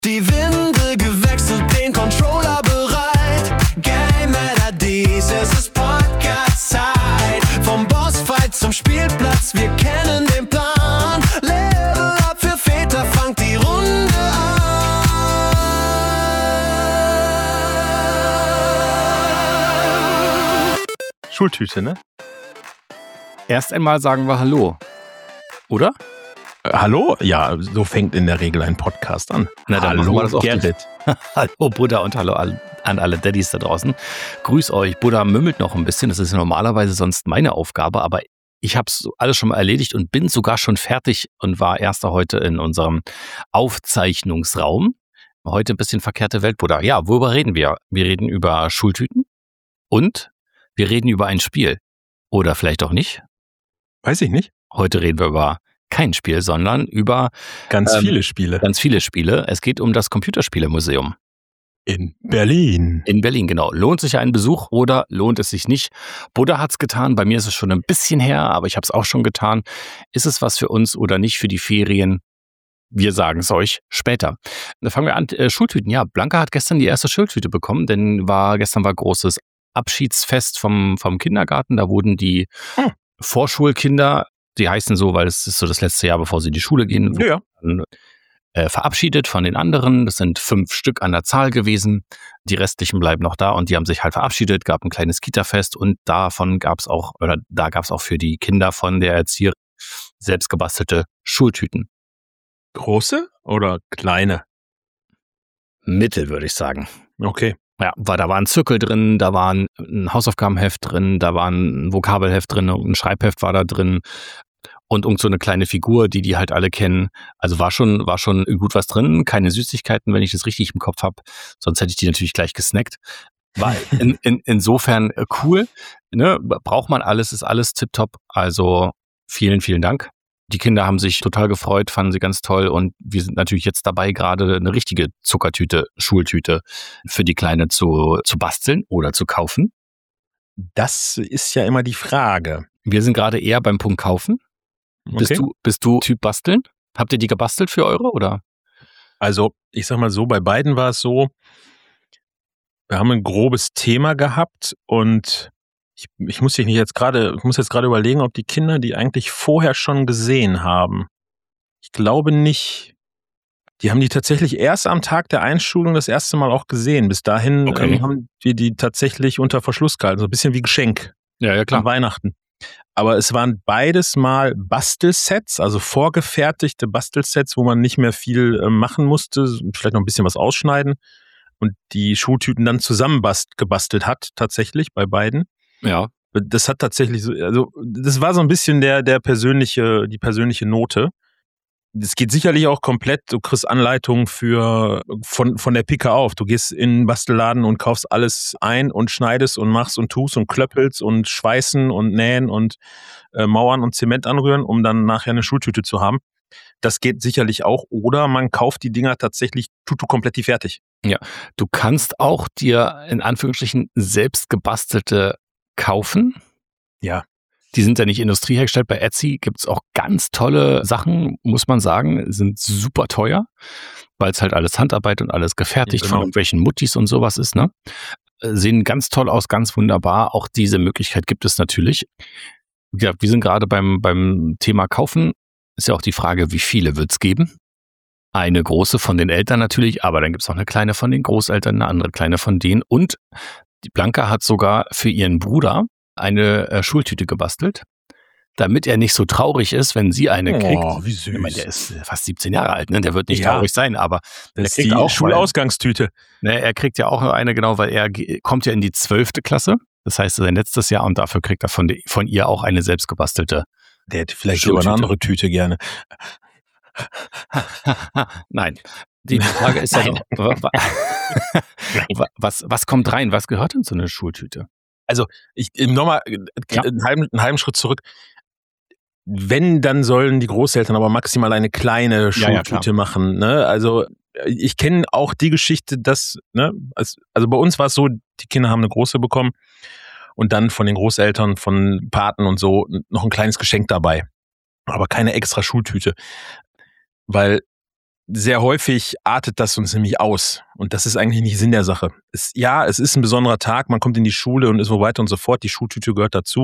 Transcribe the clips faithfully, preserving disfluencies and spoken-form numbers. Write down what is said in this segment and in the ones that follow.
Die Winde gewechselt, den Controller bereit. Game at I Ds, es ist Podcast-Zeit. Vom Bossfight zum Spielplatz, wir kennen den Plan. Level up für Väter, fangt die Runde an. Schultüte, ne? Erst einmal sagen wir Hallo, oder? Äh, hallo? Ja, so fängt in der Regel ein Podcast an. Na, dann machen Hallo, wir das auch Gerrit. Hallo Buddha und hallo an alle Daddys da draußen. Grüß euch. Buddha mümmelt noch ein bisschen. Das ist ja normalerweise sonst meine Aufgabe, aber ich habe es alles schon mal erledigt und bin sogar schon fertig und war erster heute in unserem Aufzeichnungsraum. Heute ein bisschen verkehrte Welt, Buddha. Ja, worüber reden wir? Wir reden über Schultüten und wir reden über ein Spiel. Oder vielleicht auch nicht. Weiß ich nicht. Heute reden wir über kein Spiel, sondern über Ganz ähm, viele Spiele. ganz viele Spiele. Es geht um das Computerspielemuseum In Berlin. in Berlin, genau. Lohnt sich ein Besuch oder lohnt es sich nicht? Buddha hat's getan, bei mir ist es schon ein bisschen her, aber ich habe es auch schon getan. Ist es was für uns oder nicht für die Ferien? Wir sagen es euch später. Dann fangen wir an. Äh, Schultüten, ja, Blanca hat gestern die erste Schultüte bekommen, denn war gestern war großes Abschiedsfest vom, vom Kindergarten. Da wurden die Hm. Vorschulkinder, die heißen so, weil es ist so das letzte Jahr, bevor sie in die Schule gehen, Ja. wurden, äh, verabschiedet von den anderen. Das sind fünf Stück an der Zahl gewesen. Die restlichen bleiben noch da und die haben sich halt verabschiedet, gab ein kleines Kita-Fest und davon gab es auch, oder da gab es auch für die Kinder von der Erzieherin selbst gebastelte Schultüten. Große oder kleine? Mittel, würde ich sagen. Okay. Ja, war, da war ein Zirkel drin, da war ein, ein Hausaufgabenheft drin, da war ein Vokabelheft drin, ein Schreibheft war da drin und irgend so eine kleine Figur, die die halt alle kennen. Also war schon, war schon gut was drin, keine Süßigkeiten, wenn ich das richtig im Kopf habe, sonst hätte ich die natürlich gleich gesnackt. War in, in, insofern äh, cool, ne? Braucht man alles, ist alles tipptopp, also vielen, vielen Dank. Die Kinder haben sich total gefreut, fanden sie ganz toll und wir sind natürlich jetzt dabei, gerade eine richtige Zuckertüte, Schultüte für die Kleine zu, zu basteln oder zu kaufen. Das ist ja immer die Frage. Wir sind gerade eher beim Punkt kaufen. Bist Okay. du, bist du Typ basteln? Habt ihr die gebastelt für eure oder? Also, ich sag mal so, bei beiden war es so, wir haben ein grobes Thema gehabt und ich, ich muss dich nicht jetzt gerade, ich muss jetzt gerade überlegen, ob die Kinder die eigentlich vorher schon gesehen haben. Ich glaube nicht. Die haben die tatsächlich erst am Tag der Einschulung das erste Mal auch gesehen. Bis dahin Okay. ähm, haben wir die tatsächlich unter Verschluss gehalten. So ein bisschen wie Geschenk Ja, ja, an Weihnachten. Aber es waren beides mal Bastelsets, also vorgefertigte Bastelsets, wo man nicht mehr viel äh, machen musste, vielleicht noch ein bisschen was ausschneiden und die Schultüten dann zusammen bast- gebastelt hat, tatsächlich bei beiden. Ja. Das hat tatsächlich so, also das war so ein bisschen der, der persönliche, die persönliche Note. Es geht sicherlich auch komplett, du kriegst Anleitungen für, von, von der Pike auf. Du gehst in den Bastelladen und kaufst alles ein und schneidest und machst und tust und klöppelst und schweißen und nähen und äh, Mauern und Zement anrühren, um dann nachher eine Schultüte zu haben. Das geht sicherlich auch. Oder man kauft die Dinger tatsächlich tutu komplett die fertig. Du kannst auch dir in Anführungsstrichen selbst gebastelte kaufen. Ja. Die sind ja nicht industriehergestellt. Bei Etsy gibt's auch ganz tolle Sachen, muss man sagen, sind super teuer, weil es halt alles Handarbeit und alles gefertigt Ja, von genau. irgendwelchen Muttis und sowas ist, ne? Äh, Sehen ganz toll aus, ganz wunderbar. Auch diese Möglichkeit gibt es natürlich. Ja, wir sind gerade beim, beim Thema Kaufen. Ist ja auch die Frage, wie viele wird's geben? Eine große von den Eltern natürlich, aber dann gibt's auch eine kleine von den Großeltern, eine andere kleine von denen. Und die Blanca hat sogar für ihren Bruder eine äh, Schultüte gebastelt, damit er nicht so traurig ist, wenn sie eine kriegt. Oh, wie süß. Ich meine, der ist äh, fast siebzehn Jahre alt, ne? Der wird nicht Ja. traurig sein, aber Das der ist kriegt die auch Schulausgangstüte. Ne, er kriegt ja auch eine, genau, weil er ge- kommt ja in die zwölfte Klasse. Das heißt, sein letztes Jahr und dafür kriegt er von, de, von ihr auch eine selbstgebastelte. Der hätte vielleicht sogar eine Schultüte. andere Tüte gerne. Nein. Die Frage ist ja Nein. noch, wa- wa- was, was kommt rein? Was gehört in so eine Schultüte? Also, ich nochmal Ja. einen, halben, einen halben Schritt zurück. Wenn, dann sollen die Großeltern aber maximal eine kleine Ja, ja, Schultüte klar. machen. Ne? Also, ich kenne auch die Geschichte, dass, ne, als- also bei uns war es so, die Kinder haben eine große bekommen und dann von den Großeltern, von Paten und so noch ein kleines Geschenk dabei. Aber keine extra Schultüte. Weil sehr häufig artet das uns nämlich aus. Und das ist eigentlich nicht Sinn der Sache. Es, ja, es ist ein besonderer Tag, man kommt in die Schule und so weiter und so fort. Die Schultüte gehört dazu.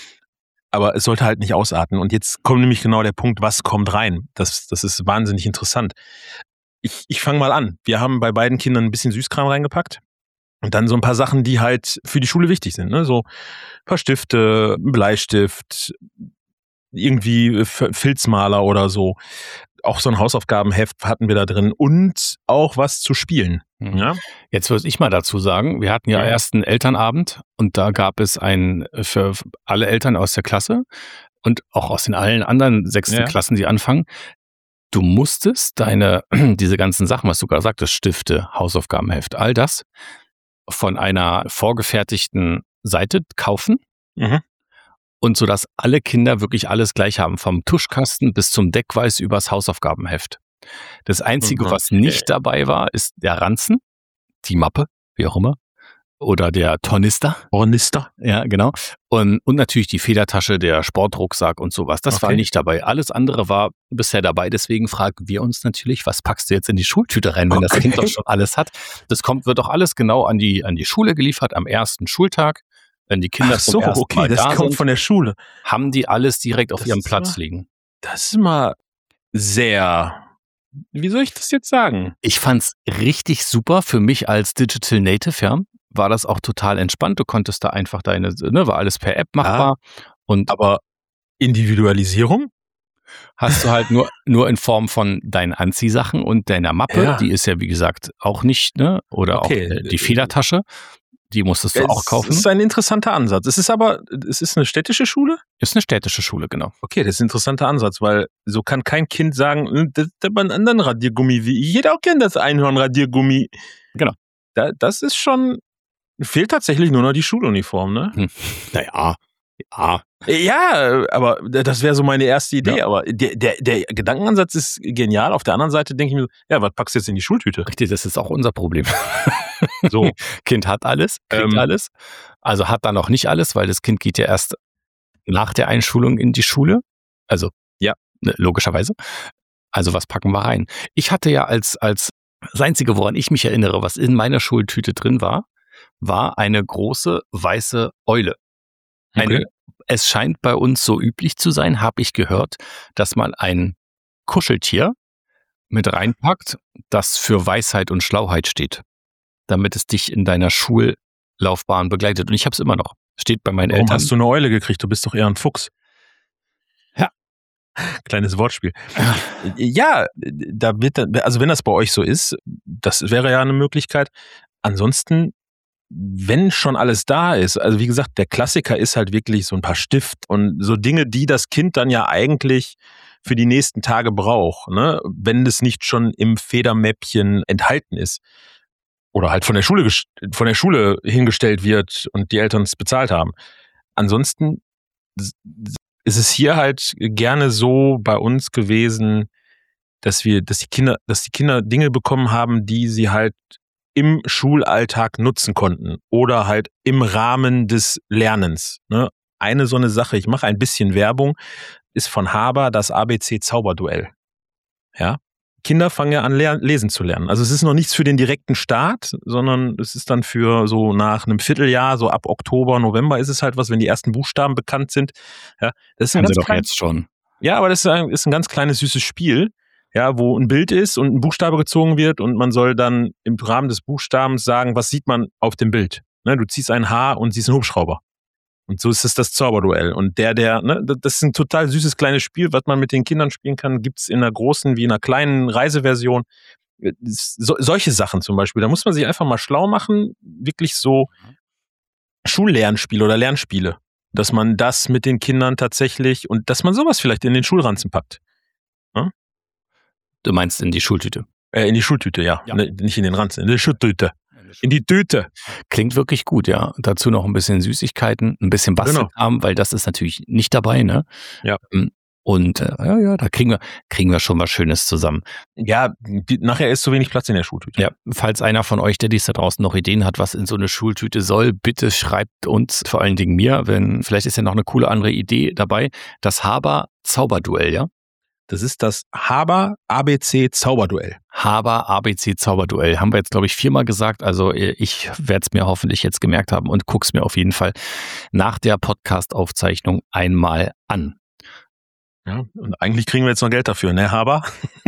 Aber es sollte halt nicht ausarten. Und jetzt kommt nämlich genau der Punkt, was kommt rein? Das, das ist wahnsinnig interessant. Ich, ich fange mal an. Wir haben bei beiden Kindern ein bisschen Süßkram reingepackt. Und dann so ein paar Sachen, die halt für die Schule wichtig sind. Ne? So ein paar Stifte, ein Bleistift, irgendwie Filzmaler oder so. Auch so ein Hausaufgabenheft hatten wir da drin und auch was zu spielen. Mhm. Ja? Jetzt würde ich mal dazu sagen, wir hatten ja, Ja. erst einen Elternabend und da gab es ein für alle Eltern aus der Klasse und auch aus den allen anderen sechsten Ja. Klassen, die anfangen. Du musstest deine, diese ganzen Sachen, was du gerade sagtest, Stifte, Hausaufgabenheft, all das von einer vorgefertigten Seite kaufen. Mhm. Und so, dass alle Kinder wirklich alles gleich haben, vom Tuschkasten bis zum Deckweiß übers Hausaufgabenheft. Das Einzige, Mhm. was nicht dabei war, ist der Ranzen, die Mappe, wie auch immer, oder der Tornister. Tornister. Ja, genau. Und, und natürlich die Federtasche, der Sportrucksack und sowas. Das war Okay. nicht dabei. Alles andere war bisher dabei. Deswegen fragen wir uns natürlich, was packst du jetzt in die Schultüte rein, wenn das Okay. Kind doch schon alles hat? Das kommt, wird doch alles genau an die, an die Schule geliefert am ersten Schultag. Wenn die Kinder Ach zum so, ersten okay, Mal das da kommt sind, von der Schule. haben die alles direkt auf Das ihrem ist Platz wahr. liegen. Das ist mal sehr, wie soll ich das jetzt sagen? Ich fand's richtig super. Für mich als Digital Native, ja, war das auch total entspannt. Du konntest da einfach deine, ne, war alles per App machbar. Und Aber Individualisierung? hast du halt nur, nur in Form von deinen Anziehsachen und deiner Mappe. Ja. Die ist ja, wie gesagt, auch nicht, ne, oder Okay. auch äh, die Federtasche. Die musstest du auch kaufen. Das ist ein interessanter Ansatz. Es ist aber, es ist eine städtische Schule? Ist eine städtische Schule, genau. Okay, das ist ein interessanter Ansatz, weil so kann kein Kind sagen, "Äh, das ist aber ein anderen Radiergummi wie ich. Jeder kennt das Einhorn-Radiergummi. Genau. Da, das ist schon, fehlt tatsächlich nur noch die Schuluniform, ne? Hm. Naja, ja. Ja, aber das wäre so meine erste Idee. Ja. Aber der, der, der Gedankenansatz ist genial. Auf der anderen Seite denke ich mir, so, ja, was packst du jetzt in die Schultüte? Richtig, das ist auch unser Problem. So. Kind hat alles, kriegt Ähm. alles. Also hat dann noch nicht alles, weil das Kind geht ja erst nach der Einschulung in die Schule. Also, Ja. ne, logischerweise. Also was packen wir rein? Ich hatte ja als, als das Einzige, woran ich mich erinnere, was in meiner Schultüte drin war, war eine große weiße Eule. Eine, Okay. Es scheint bei uns so üblich zu sein, habe ich gehört, dass man ein Kuscheltier mit reinpackt, das für Weisheit und Schlauheit steht, damit es dich in deiner Schullaufbahn begleitet. Und ich habe es immer noch. Steht bei meinen Warum Eltern. hast du eine Eule gekriegt? Du bist doch eher ein Fuchs. Ja. Kleines Wortspiel. Ja, da wird, dann- also wenn das bei euch so ist, das wäre ja eine Möglichkeit. Ansonsten, wenn schon alles da ist, also wie gesagt, der Klassiker ist halt wirklich so ein paar Stift und so Dinge, die das Kind dann ja eigentlich für die nächsten Tage braucht, ne? Wenn das nicht schon im Federmäppchen enthalten ist. Oder halt von der Schule gest- von der Schule hingestellt wird und die Eltern es bezahlt haben. Ansonsten s- ist es hier halt gerne so bei uns gewesen, dass wir, dass die Kinder, dass die Kinder Dinge bekommen haben, die sie halt im Schulalltag nutzen konnten oder halt im Rahmen des Lernens. Ne? Eine so eine Sache, ich mache ein bisschen Werbung, ist von Haber das A B C Zauberduell. Ja. Kinder fangen ja an, ler- lesen zu lernen. Also es ist noch nichts für den direkten Start, sondern es ist dann für so nach einem Vierteljahr, so ab Oktober, November ist es halt was, wenn die ersten Buchstaben bekannt sind. Ja, das ist ein Haben sie ganz doch klein, jetzt schon. ja, aber das ist ein, ist ein ganz kleines, süßes Spiel, ja, wo ein Bild ist und ein Buchstabe gezogen wird und man soll dann im Rahmen des Buchstabens sagen, was sieht man auf dem Bild. Ne, du ziehst ein Haar und siehst einen Hubschrauber. Und so ist es das Zauberduell. Und der, der, ne, das ist ein total süßes kleines Spiel, was man mit den Kindern spielen kann, gibt's in einer großen wie in einer kleinen Reiseversion. So, solche Sachen zum Beispiel. Da muss man sich einfach mal schlau machen, wirklich so Schullernspiele oder Lernspiele, dass man das mit den Kindern tatsächlich und dass man sowas vielleicht in den Schulranzen packt. Du meinst in die Schultüte. Äh, in die Schultüte, ja. Ja. Ne, nicht in den Ranzen, in die Schultüte. In die Tüte. Klingt wirklich gut, ja. Dazu noch ein bisschen Süßigkeiten, ein bisschen Bastelkram, weil das ist natürlich nicht dabei, ne? Ja. Und äh, ja, ja, da kriegen wir, kriegen wir schon was Schönes zusammen. Ja, die, nachher ist zu wenig Platz in der Schultüte. Ja, falls einer von euch, der dies da draußen noch Ideen hat, was in so eine Schultüte soll, bitte schreibt uns, vor allen Dingen mir, wenn, vielleicht ist ja noch eine coole andere Idee dabei. Das Haber Zauberduell, ja? Das ist das Haber A B C Zauberduell. Haber A B C Zauberduell. Haben wir jetzt, glaube ich, viermal gesagt. Also ich werde es mir hoffentlich jetzt gemerkt haben und guck's mir auf jeden Fall nach der Podcast-Aufzeichnung einmal an. Ja, und eigentlich kriegen wir jetzt noch Geld dafür, ne, Haber?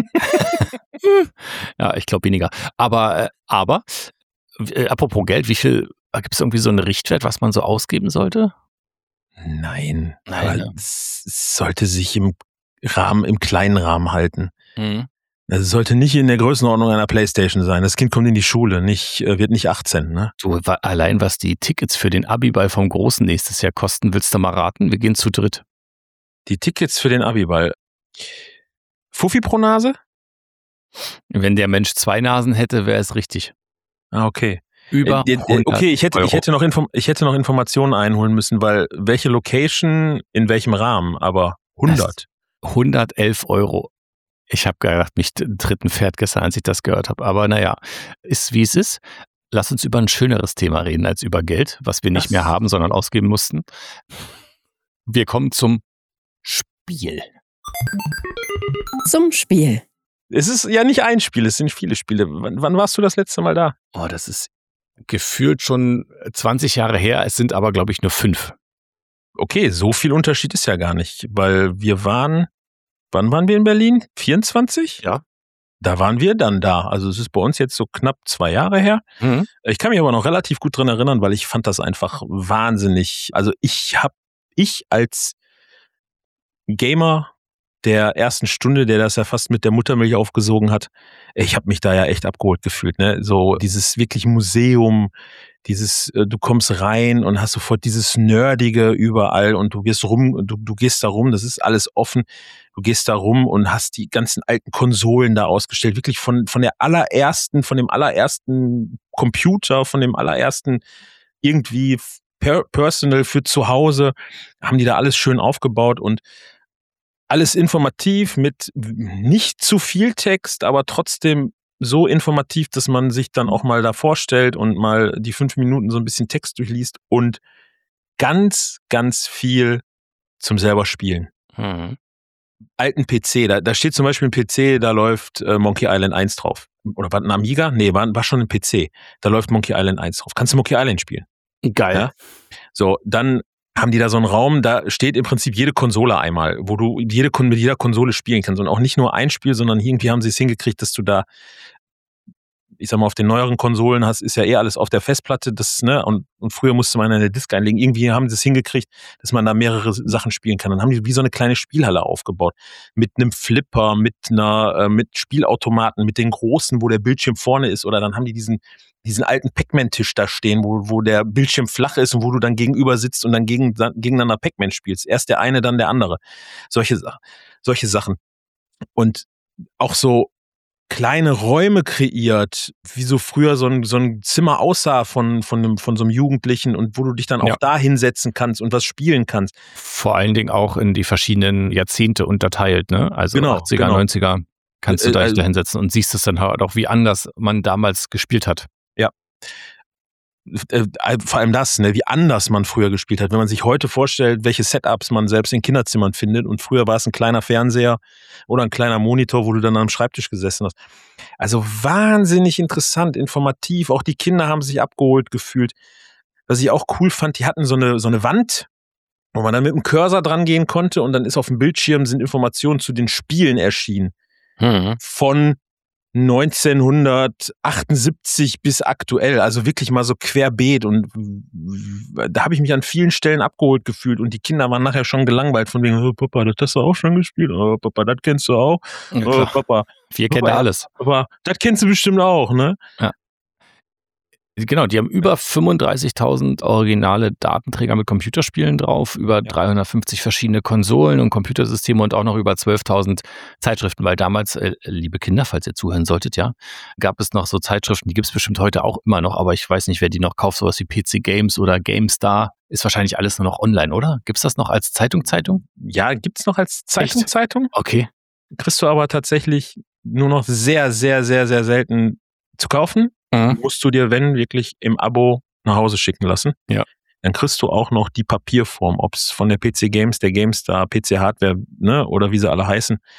Ja, ich glaube weniger. Aber, äh, aber äh, apropos Geld, wie viel, gibt es irgendwie so einen Richtwert, was man so ausgeben sollte? Nein, Nein, aber ja. es sollte sich im Rahmen, im kleinen Rahmen halten. Mhm. Es sollte nicht in der Größenordnung einer Playstation sein. Das Kind kommt in die Schule, nicht, äh, wird nicht achtzehn, ne? Du, wa- allein was die Tickets für den Abiball vom Großen nächstes Jahr kosten, willst du mal raten? Wir gehen zu dritt. Die Tickets für den Abiball. Fuffi pro Nase? Wenn der Mensch zwei Nasen hätte, wäre es richtig. Ah, okay. Über Äh, äh, okay, ich hätte, ich Euro. hätte noch Inform- ich hätte noch Informationen einholen müssen, weil welche Location, in welchem Rahmen, aber hundert. hundertelf Euro. Ich habe gedacht, mich tritt ein Pferd gestern, als ich das gehört habe. Aber naja, ist wie es ist. Lass uns über ein schöneres Thema reden als über Geld, was wir nicht Das- mehr haben, sondern ausgeben mussten. Wir kommen zum Spiel. Zum Spiel. Es ist ja nicht ein Spiel, es sind viele Spiele. Wann, wann warst du das letzte Mal da? Oh, das ist gefühlt schon zwanzig Jahre her. Es sind aber, glaube ich, nur fünf. Okay, so viel Unterschied ist ja gar nicht, weil wir waren, wann waren wir in Berlin? vierundzwanzig? Ja. Da waren wir dann da. Also es ist bei uns jetzt so knapp zwei Jahre her. Mhm. Ich kann mich aber noch relativ gut dran erinnern, weil ich fand das einfach wahnsinnig. Also ich habe, ich als Gamer der ersten Stunde, der das ja fast mit der Muttermilch aufgesogen hat, ich habe mich da ja echt abgeholt gefühlt. Ne? So dieses wirklich Museum, dieses, äh, du kommst rein und hast sofort dieses Nerdige überall und du gehst rum, du, du gehst da rum, das ist alles offen. Du gehst da rum und hast die ganzen alten Konsolen da ausgestellt, wirklich von, von der allerersten, von dem allerersten Computer, von dem allerersten irgendwie per, personal für zu Hause, haben die da alles schön aufgebaut und alles informativ mit nicht zu viel Text, aber trotzdem so informativ, dass man sich dann auch mal da vorstellt und mal die fünf Minuten so ein bisschen Text durchliest und ganz, ganz viel zum selber spielen. Mhm. Alten P C, da, da steht zum Beispiel ein P C, da läuft äh, Monkey Island eins drauf. Oder war ein Amiga? Nee, war, war schon ein P C. Da läuft Monkey Island eins drauf. Kannst du Monkey Island spielen? Geil. Ja? So, dann haben die da so einen Raum, da steht im Prinzip jede Konsole einmal, wo du jede, mit jeder Konsole spielen kannst. Und auch nicht nur ein Spiel, sondern irgendwie haben sie es hingekriegt, dass du da, ich sag mal, auf den neueren Konsolen hast, ist ja eh alles auf der Festplatte, das, ne, und, und früher musste man eine Disk einlegen. Irgendwie haben sie es hingekriegt, dass man da mehrere Sachen spielen kann. Dann haben die wie so eine kleine Spielhalle aufgebaut. Mit einem Flipper, mit einer, äh, mit Spielautomaten, mit den großen, wo der Bildschirm vorne ist, oder dann haben die diesen, diesen alten Pac-Man-Tisch da stehen, wo, wo der Bildschirm flach ist und wo du dann gegenüber sitzt und dann gegen, gegeneinander Pac-Man spielst. Erst der eine, dann der andere. Solche, solche Sachen. Und auch so kleine Räume kreiert, wie so früher so ein, so ein Zimmer aussah von, von, einem, von so einem Jugendlichen und wo du dich dann auch Ja. da hinsetzen kannst und was spielen kannst. Vor allen Dingen auch in die verschiedenen Jahrzehnte unterteilt, ne? Also Genau, achtziger, genau. neunziger kannst du Äh, da also- da hinsetzen und siehst es dann halt auch, wie anders man damals gespielt hat. Äh, vor allem das, ne, wie anders man früher gespielt hat. Wenn man sich heute vorstellt, welche Setups man selbst in Kinderzimmern findet und früher war es ein kleiner Fernseher oder ein kleiner Monitor, wo du dann am Schreibtisch gesessen hast. Also wahnsinnig interessant, informativ. Auch die Kinder haben sich abgeholt gefühlt. Was ich auch cool fand, die hatten so eine, so eine Wand, wo man dann mit dem Cursor dran gehen konnte und dann ist auf dem Bildschirm sind Informationen zu den Spielen erschienen. Mhm. Von neunzehnhundertachtundsiebzig bis aktuell, also wirklich mal so querbeet und da habe ich mich an vielen Stellen abgeholt gefühlt und die Kinder waren nachher schon gelangweilt von wegen, oh, Papa, das hast du auch schon gespielt, oh, Papa, das kennst du auch, Ja, oh, klar. Papa, Wir kennen Papa, da alles. Papa, das kennst du bestimmt auch, ne? Genau, die haben über fünfunddreißigtausend originale Datenträger mit Computerspielen drauf, über dreihundertfünfzig verschiedene Konsolen und Computersysteme und auch noch über zwölftausend Zeitschriften, weil damals, äh, liebe Kinder, falls ihr zuhören solltet, ja, gab es noch so Zeitschriften, die gibt es bestimmt heute auch immer noch, aber ich weiß nicht, wer die noch kauft, sowas wie P C Games oder GameStar, ist wahrscheinlich alles nur noch online, oder? Gibt's das noch als Zeitung, Zeitung? Ja, gibt's noch als Zeitung, Echt? Zeitung? Okay. Kriegst du aber tatsächlich nur noch sehr, sehr, sehr, sehr selten zu kaufen. Mhm. Musst du dir, wenn, wirklich im Abo nach Hause schicken lassen. Ja. Dann kriegst du auch noch die Papierform, ob es von der P C Games, der GameStar, P C Hardware, ne, oder wie sie alle heißen,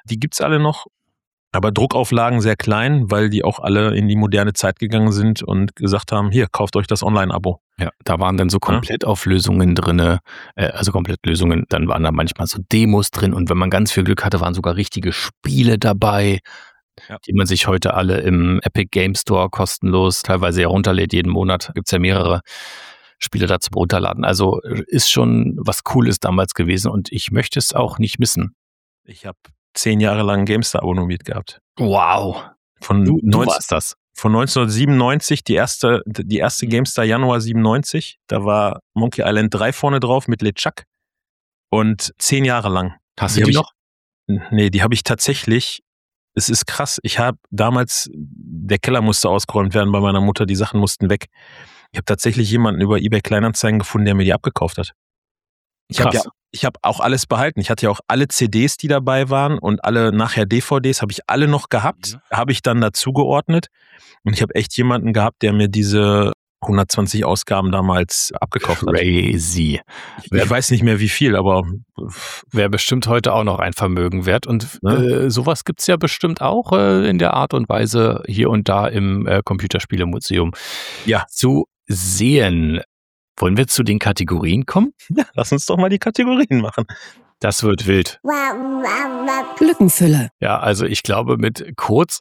Die gibt's alle noch, aber Druckauflagen sehr klein, weil die auch alle in die moderne Zeit gegangen sind und gesagt haben, hier, kauft euch das Online-Abo. Ja, da waren dann so Komplettauflösungen drin, äh, also Komplettlösungen, dann waren da manchmal so Demos drin und wenn man ganz viel Glück hatte, waren sogar richtige Spiele dabei, ja. die man sich heute alle im Epic Game Store kostenlos teilweise herunterlädt. Jeden Monat gibt's ja mehrere Spiele dazu runterladen. Also ist schon was Cooles damals gewesen und ich möchte es auch nicht missen. Ich habe zehn Jahre lang GameStar abonniert gehabt. Wow. Von Du, du neunzehn warst das. Von neunzehnhundertsiebenundneunzig, die erste, die erste GameStar Januar siebenundneunzig, da war Monkey Island drei vorne drauf mit LeChuck und zehn Jahre lang. Hast du die, die noch? Ich, nee, die habe ich tatsächlich, es ist krass, ich habe damals, der Keller musste ausgeräumt werden bei meiner Mutter, die Sachen mussten weg. Ich habe tatsächlich jemanden über eBay Kleinanzeigen gefunden, der mir die abgekauft hat. Ich habe ja, ich habe auch alles behalten. Ich hatte ja auch alle C Ds, die dabei waren und alle nachher D V Ds habe ich alle noch gehabt, mhm. habe ich dann dazu geordnet und ich habe echt jemanden gehabt, der mir diese hundertzwanzig Ausgaben damals abgekauft hat. Crazy. Ich, ich weiß nicht mehr wie viel, aber wäre bestimmt heute auch noch ein Vermögen wert und ne? äh, sowas gibt's ja bestimmt auch äh, in der Art und Weise hier und da im äh, Computerspielemuseum ja. zu sehen. Wollen wir zu den Kategorien kommen? Ja, lass uns doch mal die Kategorien machen. Das wird wild. Lückenfüller. Ja, also ich glaube mit kurz,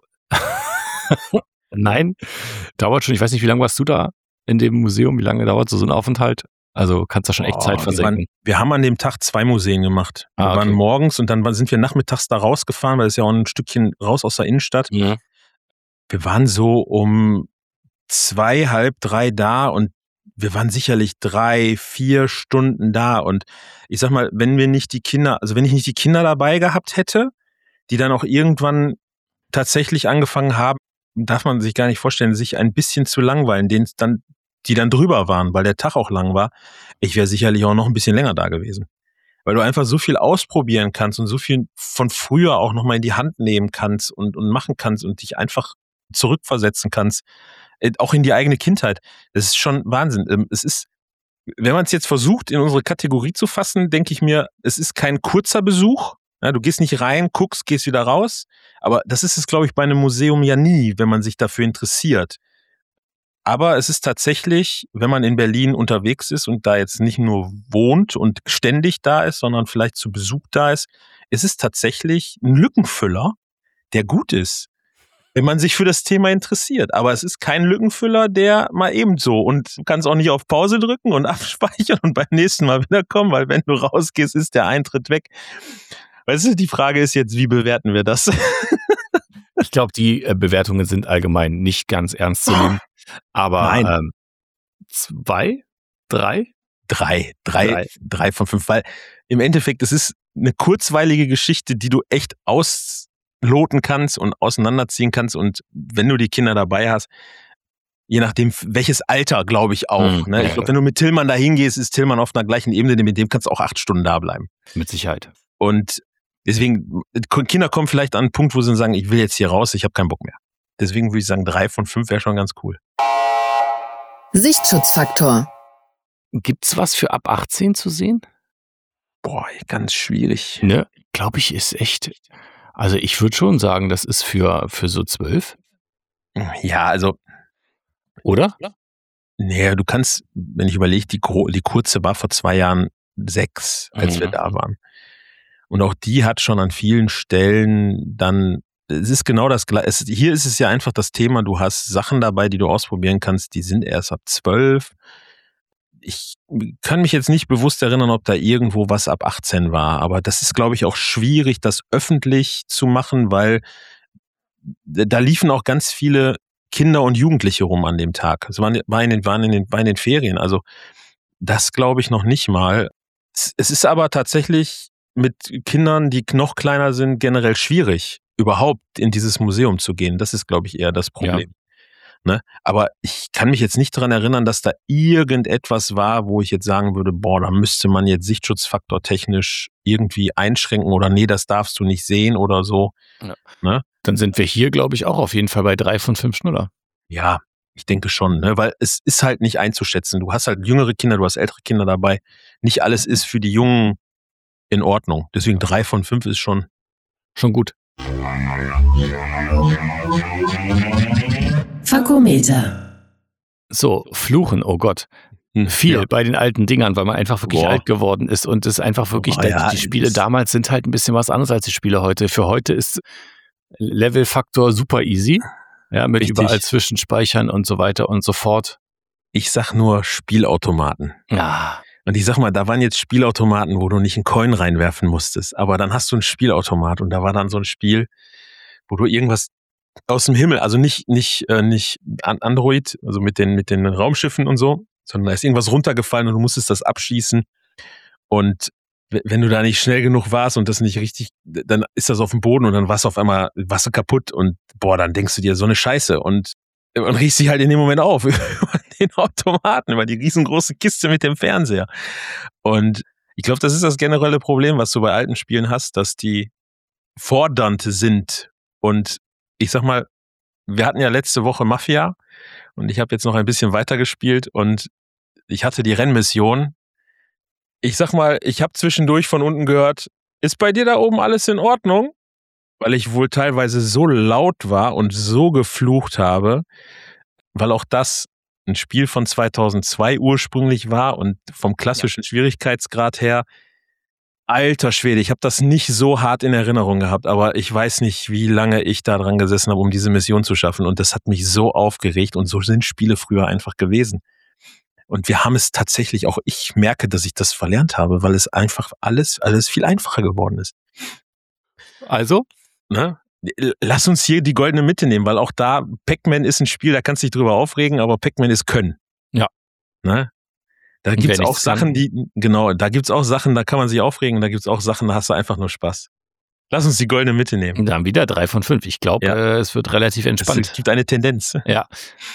nein, dauert schon, ich weiß nicht, wie lange warst du da in dem Museum, wie lange dauert so, so ein Aufenthalt? Also kannst du schon echt oh, Zeit versenken. Wir, waren, wir haben an dem Tag zwei Museen gemacht. Wir ah, okay. waren morgens und dann sind wir nachmittags da rausgefahren, weil es ja auch ein Stückchen raus aus der Innenstadt. Ja. Wir waren so um zwei, halb drei da und wir waren sicherlich drei, vier Stunden da und ich sag mal, wenn wir nicht die Kinder, also wenn ich nicht die Kinder dabei gehabt hätte, die dann auch irgendwann tatsächlich angefangen haben, darf man sich gar nicht vorstellen, sich ein bisschen zu langweilen, denen dann, die dann drüber waren, weil der Tag auch lang war, ich wäre sicherlich auch noch ein bisschen länger da gewesen. Weil du einfach so viel ausprobieren kannst und so viel von früher auch nochmal in die Hand nehmen kannst und, und machen kannst und dich einfach zurückversetzen kannst, auch in die eigene Kindheit. Das ist schon Wahnsinn. Es ist, wenn man es jetzt versucht, in unsere Kategorie zu fassen, denke ich mir, es ist kein kurzer Besuch. Ja, du gehst nicht rein, guckst, gehst wieder raus. Aber das ist es, glaube ich, bei einem Museum ja nie, wenn man sich dafür interessiert. Aber es ist tatsächlich, wenn man in Berlin unterwegs ist und da jetzt nicht nur wohnt und ständig da ist, sondern vielleicht zu Besuch da ist, ist es tatsächlich ein Lückenfüller, der gut ist, wenn man sich für das Thema interessiert. Aber es ist kein Lückenfüller, der mal eben so und du kannst auch nicht auf Pause drücken und abspeichern und beim nächsten Mal wiederkommen, weil wenn du rausgehst, ist der Eintritt weg. Weißt du, die Frage ist jetzt, wie bewerten wir das? Ich glaube, die äh, Bewertungen sind allgemein nicht ganz ernst zu nehmen. Aber ähm, zwei? Drei? Drei. Drei. Drei. Drei von fünf. Weil im Endeffekt, es ist eine kurzweilige Geschichte, die du echt ausloten kannst und auseinanderziehen kannst. Und wenn du die Kinder dabei hast, je nachdem, welches Alter, glaube ich auch. Mhm. Ne? Ich glaube, wenn du mit Tillmann da hingehst, ist Tillmann auf einer gleichen Ebene, mit dem kannst du auch acht Stunden da bleiben. Mit Sicherheit. Und deswegen, Kinder kommen vielleicht an einen Punkt, wo sie sagen, ich will jetzt hier raus, ich habe keinen Bock mehr. Deswegen würde ich sagen, drei von fünf wäre schon ganz cool. Sichtschutzfaktor. Gibt's was für ab achtzehn zu sehen? Boah, ganz schwierig. Ne, glaube ich, ist echt. Also ich würde schon sagen, das ist für, für so zwölf. Ja, also. Oder? Nee, du kannst, wenn ich überlege, die, die kurze war vor zwei Jahren sechs, als mhm. wir da waren. Und auch die hat schon an vielen Stellen dann, es ist genau das gleiche, hier ist es ja einfach das Thema, du hast Sachen dabei, die du ausprobieren kannst, die sind erst ab zwölf. Ich kann mich jetzt nicht bewusst erinnern, ob da irgendwo was ab achtzehn war, aber das ist, glaube ich, auch schwierig, das öffentlich zu machen, weil da liefen auch ganz viele Kinder und Jugendliche rum an dem Tag. Es waren, waren, in den, waren, in den, waren in den Ferien, also das glaube ich noch nicht mal. Es ist aber tatsächlich mit Kindern, die noch kleiner sind, generell schwierig, überhaupt in dieses Museum zu gehen. Das ist, glaube ich, eher das Problem. Ja. Ne? Aber ich kann mich jetzt nicht daran erinnern, dass da irgendetwas war, wo ich jetzt sagen würde, boah, da müsste man jetzt Sichtschutzfaktor technisch irgendwie einschränken oder nee, das darfst du nicht sehen oder so. Ja. Ne? Dann sind wir hier, glaube ich, auch auf jeden Fall bei drei von fünf Schnuller. Ja, ich denke schon, ne? Weil es ist halt nicht einzuschätzen. Du hast halt jüngere Kinder, du hast ältere Kinder dabei. Nicht alles ist für die Jungen in Ordnung. Deswegen drei von fünf ist schon schon gut. Fakometer. So, Fluchen, oh Gott. Hm, Viel ja. bei den alten Dingern, weil man einfach wirklich Boah. alt geworden ist und es einfach wirklich, Boah, ja, die Spiele das- damals sind halt ein bisschen was anderes als die Spiele heute. Für heute ist Levelfaktor super easy, ja, mit Richtig. überall Zwischenspeichern und so weiter und so fort. Ich sag nur Spielautomaten. Ja, Und ich sag mal, da waren jetzt Spielautomaten, wo du nicht einen Coin reinwerfen musstest. Aber dann hast du einen Spielautomat und da war dann so ein Spiel, wo du irgendwas aus dem Himmel, also nicht, nicht, äh, nicht an Android, also mit den, mit den Raumschiffen und so, sondern da ist irgendwas runtergefallen und du musstest das abschießen. Und w- wenn du da nicht schnell genug warst und das nicht richtig, dann ist das auf dem Boden und dann warst du auf einmal, warst du kaputt und boah, dann denkst du dir so eine Scheiße und und riechst dich halt in dem Moment auf über den Automaten, über die riesengroße Kiste mit dem Fernseher. Und ich glaube, das ist das generelle Problem, was du bei alten Spielen hast, dass die fordernd sind. Und ich sag mal, wir hatten ja letzte Woche Mafia und ich habe jetzt noch ein bisschen weiter gespielt und ich hatte die Rennmission. Ich sag mal, ich habe zwischendurch von unten gehört, ist bei dir da oben alles in Ordnung? Weil ich wohl teilweise so laut war und so geflucht habe, weil auch das ein Spiel von zweitausendzwei ursprünglich war und vom klassischen Schwierigkeitsgrad her, alter Schwede, ich habe das nicht so hart in Erinnerung gehabt, aber ich weiß nicht, wie lange ich da dran gesessen habe, um diese Mission zu schaffen und das hat mich so aufgeregt und so sind Spiele früher einfach gewesen. Und wir haben es tatsächlich, auch ich merke, dass ich das verlernt habe, weil es einfach alles, alles viel einfacher geworden ist. also, Ne? Lass uns hier die goldene Mitte nehmen, weil auch da, Pac-Man ist ein Spiel, da kannst du dich drüber aufregen, aber Pac-Man ist Können. Ja. Ne? Da Und gibt's wer auch nichts kann- Sachen, die, genau, da gibt's auch Sachen, da kann man sich aufregen, da gibt's auch Sachen, da hast du einfach nur Spaß. Lass uns die goldene Mitte nehmen. dann wieder drei von fünf. Ich glaube, Ja. äh, es wird relativ Es entspannt. gibt eine Tendenz. Ja,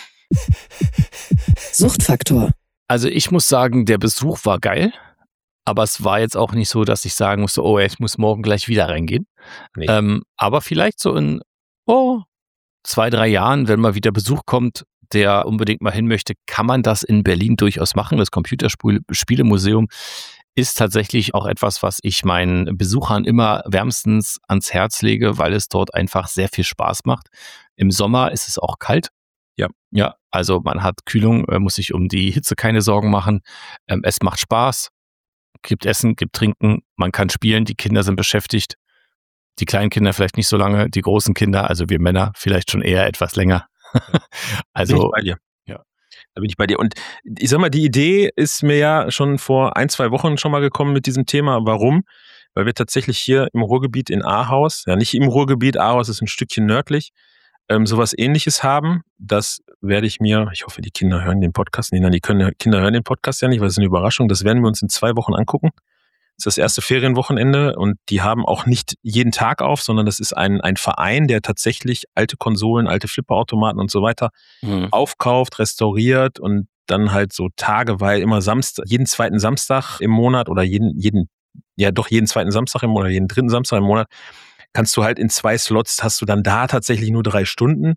Suchtfaktor. also ich muss sagen, der Besuch war geil, aber es war jetzt auch nicht so, dass ich sagen musste, oh, ich muss morgen gleich wieder reingehen. Nee. Ähm, aber vielleicht so in oh, zwei, drei Jahren, wenn mal wieder Besuch kommt, der unbedingt mal hin möchte, kann man das in Berlin durchaus machen. Das Computerspielemuseum ist tatsächlich auch etwas, was ich meinen Besuchern immer wärmstens ans Herz lege, weil es dort einfach sehr viel Spaß macht. Im Sommer ist es auch kalt. Ja. Ja, also man hat Kühlung, äh, muss sich um die Hitze keine Sorgen machen. Ähm, es macht Spaß, gibt Essen, gibt Trinken, man kann spielen, die Kinder sind beschäftigt. Die kleinen Kinder vielleicht nicht so lange, die großen Kinder, also wir Männer vielleicht schon eher etwas länger. Da bin Also ich bei dir. ja. Da bin ich bei dir. Und ich sag mal, die Idee ist mir ja schon vor ein, zwei Wochen schon mal gekommen mit diesem Thema. Warum? Weil wir tatsächlich hier im Ruhrgebiet in Ahaus, ja nicht im Ruhrgebiet, Ahaus ist ein Stückchen nördlich, ähm, sowas Ähnliches haben. Das werde ich mir, ich hoffe, die Kinder hören den Podcast. Nee, nein, die können, Kinder hören den Podcast ja nicht, weil es ist eine Überraschung. Das werden wir uns in zwei Wochen angucken. Das ist das erste Ferienwochenende und die haben auch nicht jeden Tag auf, sondern das ist ein, ein Verein, der tatsächlich alte Konsolen, alte Flipperautomaten und so weiter Mhm. aufkauft, restauriert und dann halt so Tage, weil immer Samstag, jeden zweiten Samstag im Monat oder jeden, jeden, ja doch jeden zweiten Samstag im Monat, jeden dritten Samstag im Monat, kannst du halt in zwei Slots, hast du dann da tatsächlich nur drei Stunden.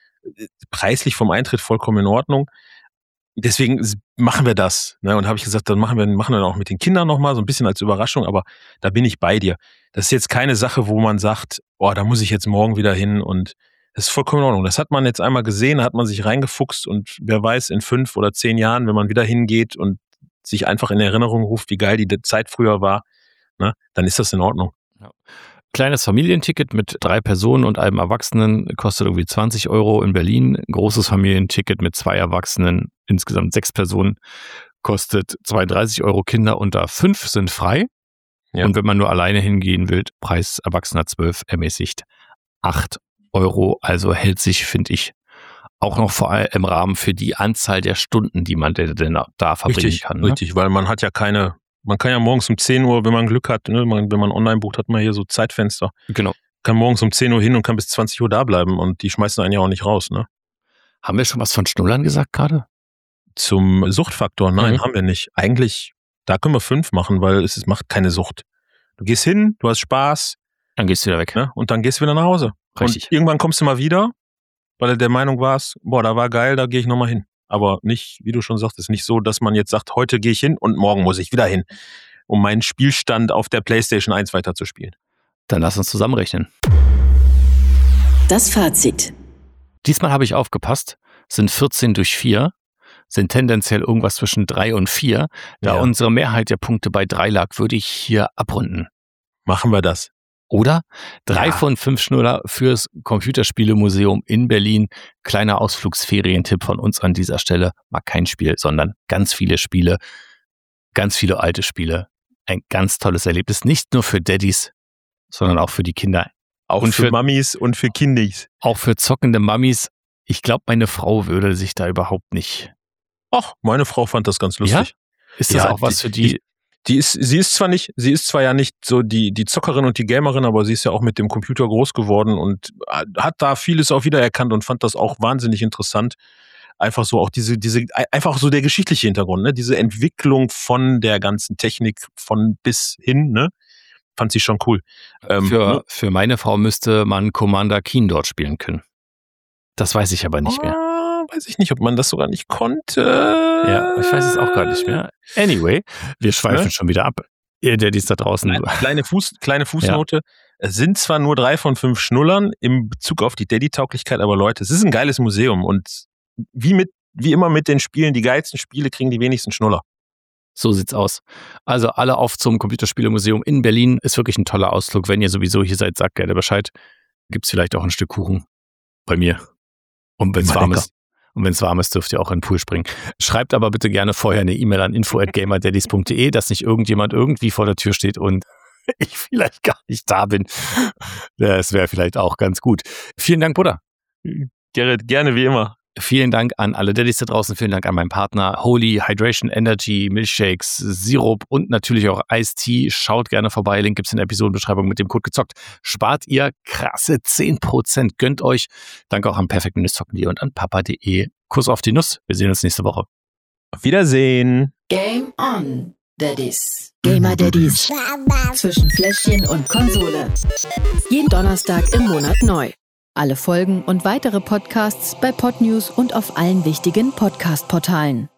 Preislich vom Eintritt vollkommen in Ordnung. Deswegen machen wir das. Ne? Und habe ich gesagt, dann machen wir, machen wir dann auch mit den Kindern nochmal, so ein bisschen als Überraschung, aber da bin ich bei dir. Das ist jetzt keine Sache, wo man sagt, oh, da muss ich jetzt morgen wieder hin und das ist vollkommen in Ordnung. Das hat man jetzt einmal gesehen, da hat man sich reingefuchst und wer weiß, in fünf oder zehn Jahren, wenn man wieder hingeht und sich einfach in Erinnerung ruft, wie geil die Zeit früher war, ne, dann ist das in Ordnung. Kleines Familienticket mit drei Personen und einem Erwachsenen kostet irgendwie zwanzig Euro in Berlin. Ein großes Familienticket mit zwei Erwachsenen, insgesamt sechs Personen, kostet zweiunddreißig Euro. Kinder unter fünf sind frei. Ja. Und wenn man nur alleine hingehen will, Preis Erwachsener zwölf, ermäßigt acht Euro. Also hält sich, finde ich, auch noch vor allem im Rahmen für die Anzahl der Stunden, die man denn da verbringen Richtig, kann. Ne? richtig, weil man hat ja keine, man kann ja morgens um zehn Uhr, wenn man Glück hat, ne, man, wenn man online bucht, hat man hier so Zeitfenster. Genau. Kann morgens um zehn Uhr hin und kann bis zwanzig Uhr da bleiben und die schmeißen einen ja auch nicht raus, ne? Haben wir schon was von Schnullern gesagt gerade? Zum Suchtfaktor, nein, Mhm. haben wir nicht. Eigentlich, da können wir fünf machen, weil es, es macht keine Sucht. Du gehst hin, du hast Spaß, Dann gehst du wieder weg. ne, und dann gehst du wieder nach Hause. Richtig. Und irgendwann kommst du mal wieder, weil du der Meinung warst, boah, da war geil, da gehe ich nochmal hin. Aber nicht, wie du schon sagtest, nicht so, dass man jetzt sagt, heute gehe ich hin und morgen muss ich wieder hin, um meinen Spielstand auf der PlayStation eins weiterzuspielen. Dann lass uns zusammenrechnen. Das Fazit. Diesmal habe ich aufgepasst, sind vierzehn durch vier, sind tendenziell irgendwas zwischen drei und vier. Da Ja. unsere Mehrheit der Punkte bei drei lag, würde ich hier abrunden. Machen wir das. Oder? Drei Ja. von fünf Schnuller fürs Computerspielemuseum in Berlin. Kleiner Ausflugsferientipp von uns an dieser Stelle. Mal kein Spiel, sondern ganz viele Spiele. Ganz viele alte Spiele. Ein ganz tolles Erlebnis. Nicht nur für Daddys, sondern auch für die Kinder. Auch Und für, für- Mamis und für Kindis. Auch für zockende Mamis. Ich glaube, meine Frau würde sich da überhaupt nicht. Ach, meine Frau fand das ganz lustig. Ist das Ja, auch was die- für die? Die ist, sie ist zwar nicht, sie ist zwar ja nicht so die, die Zockerin und die Gamerin, aber sie ist ja auch mit dem Computer groß geworden und hat da vieles auch wiedererkannt und fand das auch wahnsinnig interessant. Einfach so auch diese, diese, einfach so der geschichtliche Hintergrund, ne? Diese Entwicklung von der ganzen Technik von bis hin, ne? Fand sie schon cool. Ähm, für, ne? für meine Frau müsste man Commander Keen dort spielen können. Das weiß ich aber nicht mehr. Ah, weiß ich nicht, ob man das sogar nicht konnte. Ja, ich weiß es auch gar nicht mehr. Anyway, wir schweifen Ne? schon wieder ab. Ihr Daddys da draußen. Kleine, kleine, Fuß, kleine Fußnote. Es sind zwar nur drei von fünf Schnullern im Bezug auf die Daddy-Tauglichkeit, aber Leute, es ist ein geiles Museum und wie mit, wie immer mit den Spielen, die geilsten Spiele kriegen die wenigsten Schnuller. So sieht's aus. Also alle auf zum Computerspielemuseum in Berlin. Ist wirklich ein toller Ausflug. Wenn ihr sowieso hier seid, sagt gerne Bescheid. Gibt's vielleicht auch ein Stück Kuchen bei mir. Und wenn's Immer warm lecker. ist. Und wenn es warm ist, dürft ihr auch in den Pool springen. Schreibt aber bitte gerne vorher eine E-Mail an info at gamerdaddys punkt de, dass nicht irgendjemand irgendwie vor der Tür steht und ich vielleicht gar nicht da bin. Das wäre vielleicht auch ganz gut. Vielen Dank, Buddha. Gerrit, gerne wie immer. Vielen Dank an alle Daddys da draußen. Vielen Dank an meinen Partner Holy, Hydration Energy, Milchshakes, Sirup und natürlich auch Ice Tea. Schaut gerne vorbei. Link gibt's in der Episodenbeschreibung mit dem Code gezockt. Spart ihr krasse zehn Prozent. Gönnt euch. Danke auch an perfekt zocken punkt de und an papa punkt de. Kuss auf die Nuss. Wir sehen uns nächste Woche. Auf Wiedersehen. Game on, Daddies. Gamer Daddies. Zwischen Fläschchen und Konsole. Jeden Donnerstag im Monat neu. Alle Folgen und weitere Podcasts bei Podnews und auf allen wichtigen Podcast-Portalen.